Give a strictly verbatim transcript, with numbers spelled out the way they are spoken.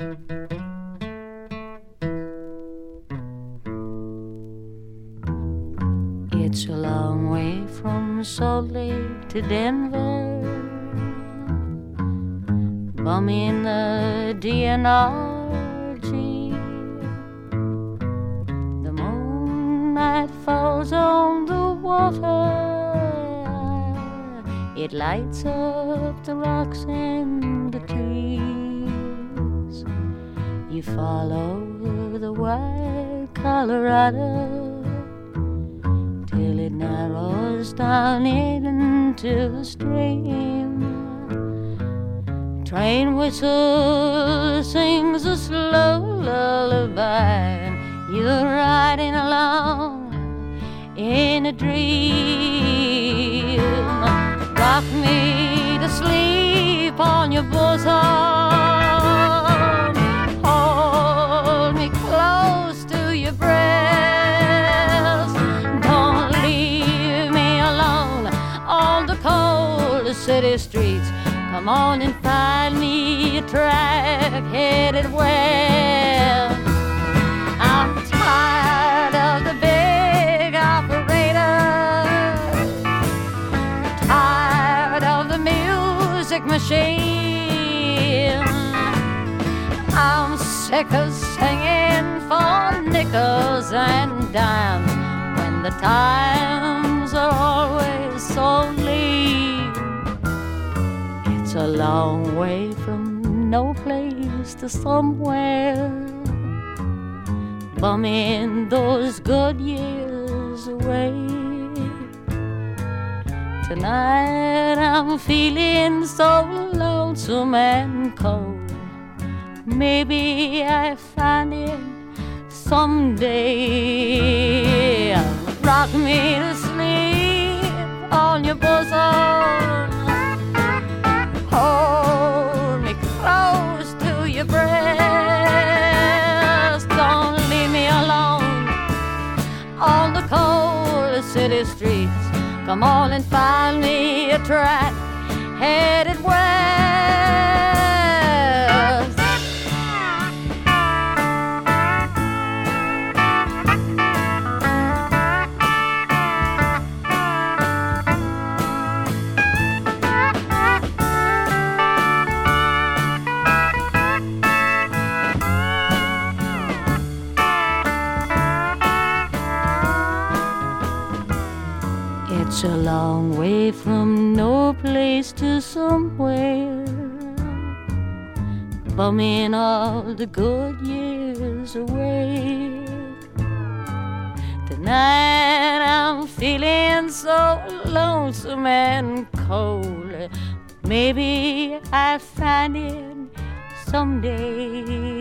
It's a long way from Salt Lake to Denver, bumming the D N R G. The moonlight falls on the water, it lights up the rocks and the trees. You follow the white Colorado till it narrows down into the stream. Train whistle sings a slow lullaby. You're riding along in a dream. Rock me to sleep on your bosom, hold me close to your breast. Don't leave me alone on the cold city streets. Come on and find me a track headed west. I'm tired of the big operator, tired of the music machine. I'm sick of singing for nickels and dimes when the times are always so lean. It's a long way from no place to somewhere, bumming those good years away. Tonight I'm feeling so lonesome and cold. Maybe I find it someday. Rock me to sleep on your bosom, hold me close to your breast. Don't leave me alone on the cold city streets. Come on and find me a track headed west. It's a long way from no place to somewhere, bumming all the good years away. Tonight I'm feeling so lonesome and cold. Maybe I'll find it someday.